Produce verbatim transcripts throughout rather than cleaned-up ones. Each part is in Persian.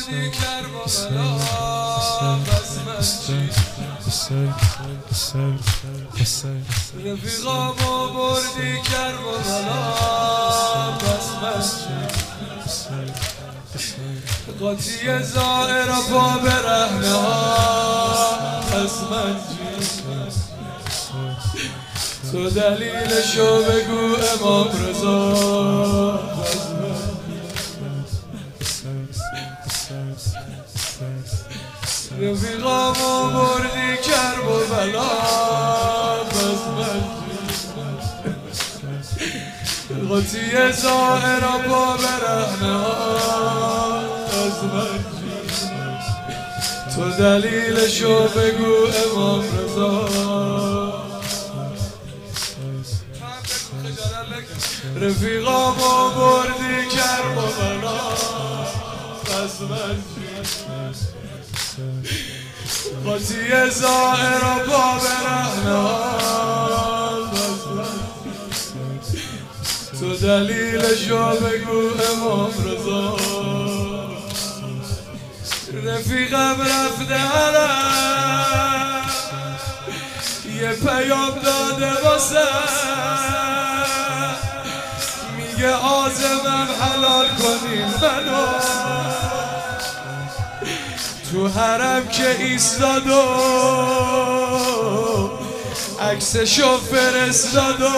بردی کربلا رفیقامو بردی کربلا قاطی زائر پا برهنه پس من تو دلیلشو بگو امام رضا رفیقامو بردی کرب و بلا پس من قاطی زائر پا برهنه پس من تو دلیلشو بگو امام رضا رفیقامو بردی کرب و بلا پس من قاطی زائر پا برهنه تو دلیلشو بگو امام رضا رفیقم رفته علم یه پیام داده واسه میگه عازمم حلال کنین منو تو حرم که ایستاد و عکسشو فرستاد و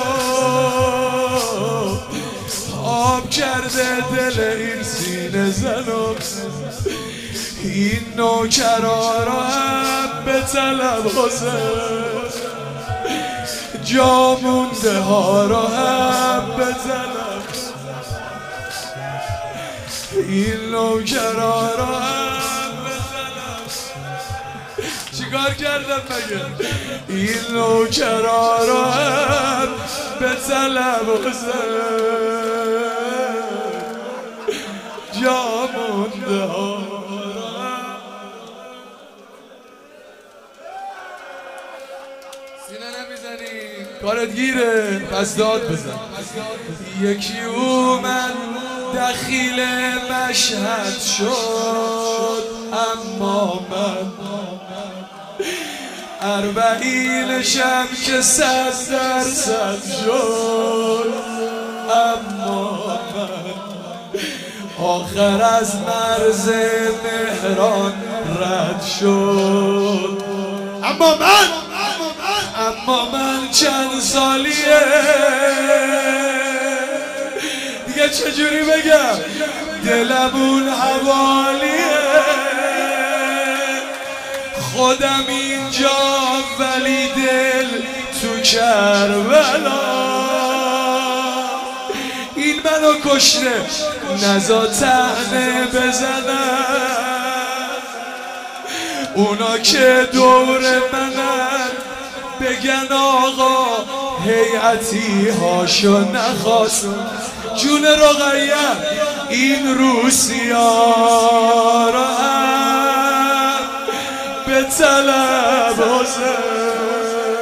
آب کرده دل این سینه زنو این نوکرا را هم به طلب حسین جا مونده ها را هم به طلب این نوکرا را هم به طلب چیکار کردم مگه این نوکرا را هم به طلب حسین جا مونده ها سینه نمیزنی کارت گیره پس داد بزن یکی اومد دخیل مشهد شد اما من اربعینشم که صد درصد شد اما من آخر از مرز مهران رد شد اما من اما من چند سالیه دیگه چجوری بگم دلمون حوالیه خودم اینجا ولی دل تو کربلا این منو کشته نزا طعنه بزنن اونا که دور منن بگن آقا هیئتی هاشو نخواست جون رقیه این روسیا را هم به طلب حسین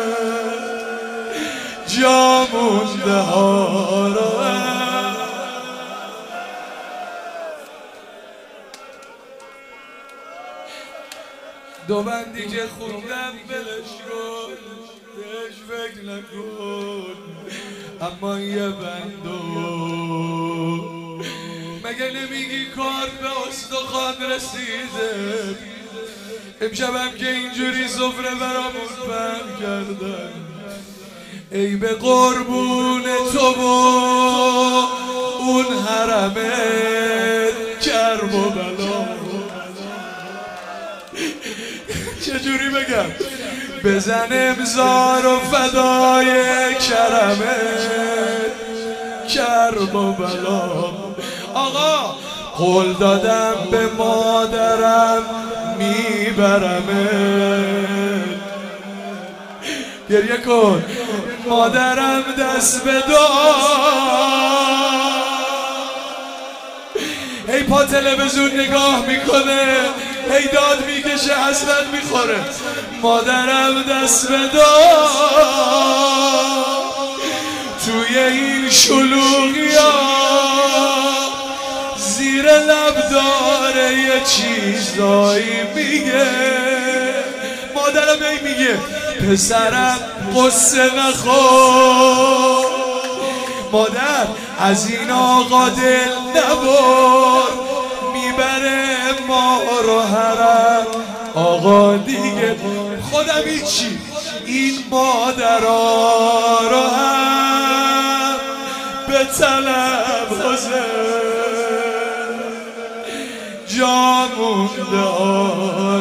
جا مونده ها را هم دو بندی که خوندم بلش کن بهش فکر نکن اما یه بندو مگه نمیگی کار به استخوان رسیده امشبم که اینجوری سفره برامون پهن کردن ای به قربون تو و اون حرمه کرب و بلا چجوری بگم بزن امضا رو فدای کرمه کرب و بلا آقا قول دادم به مادرم میبرمه گریه کن مادرم دست به دعا هی پا تلویزیون نگاه میکنه هی داد میکشه حسرت میخوره مادرم دست به دعا توی این شلوغی ها زیر لب داره داره یه چیزایی میگه. مادرم ای میگه پسرم قصه نخور، مادر از این آقا دل نبر، میبره ما رو حرم آقا دیگه. خودم هیچی این مادرها رو هم به طلب حاضر، جا مونده